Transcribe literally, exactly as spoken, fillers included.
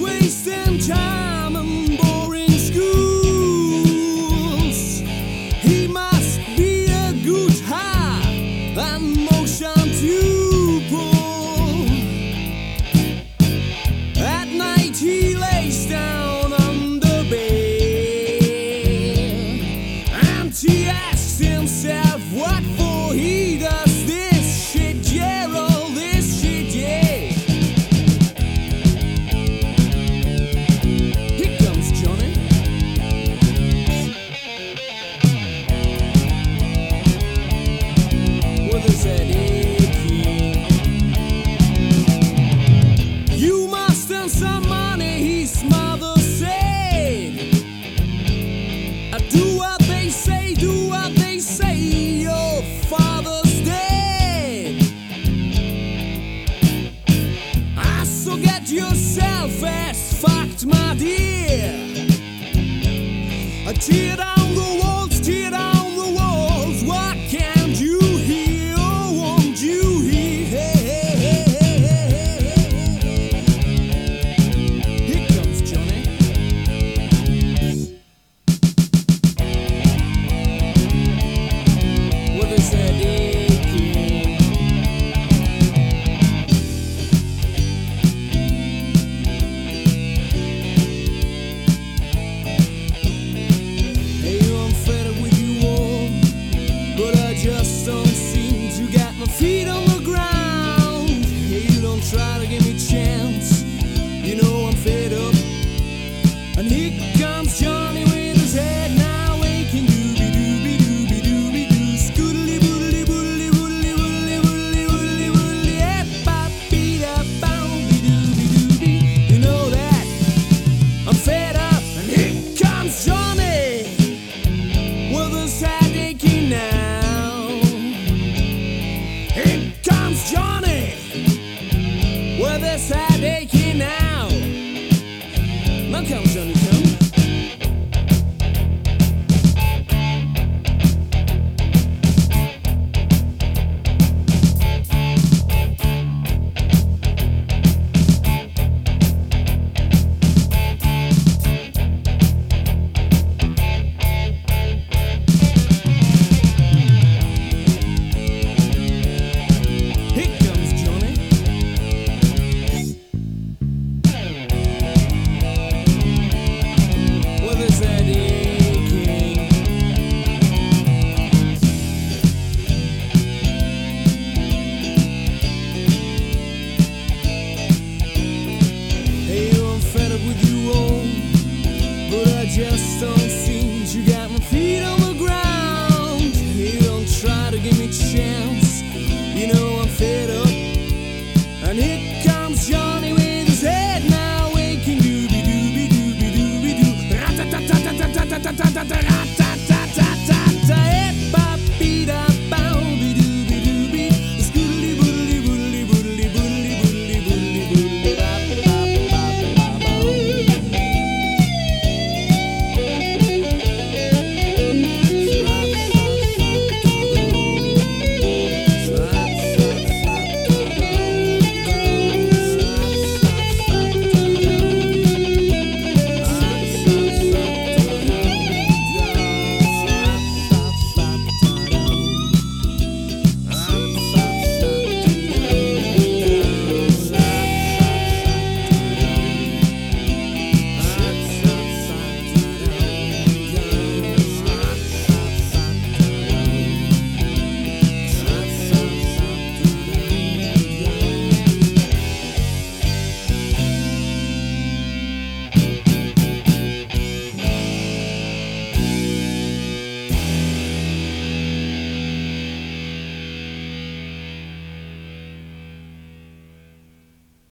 wasting time in boring schools. He must be a good heart and motion to pull. At night he lays down on the bed and he asks himself what for he does this shit, yeah, all this shit, yeah. Here comes Johnny. With his head aching. You must earn some money, his mother said. Do what they say, do what they say, your father's dead. I so get yourself as fucked, my dear. Tear down the walls, tear down the walls. What can't you hear? Oh, won't you hear? Hey, hey, hey, hey, hey, hey. Here comes Johnny. With his head aching. Hey, I'm fed up with you all, but I just don't seem to get my feet on the ground. Hey, you don't try to give me a chance. You know I'm fed up. And here comes Johnny with his head now aching. Doobie doobie doobie doobie doo. Scoodly boodly boodly boodly boodly boodly boodly boodly. Eh, bop, beat up, boundy doobie doobie. You know that I'm fed up. And here comes Johnny with his head aching now. Here comes Johnny with his head aching now. Now come, Johnny, come. Here comes Johnny. With his head aching. Hey, I'm fed up with you all, but I just don't seem to get my feet on the ground. Hey, don't try to give me a chance. You know I'm fed up. And here comes Johnny with his head now aching. Doobie doobie doobie doobie doo. Rat-a-tat-tat-tat-tat-tat-tat-tat-tat.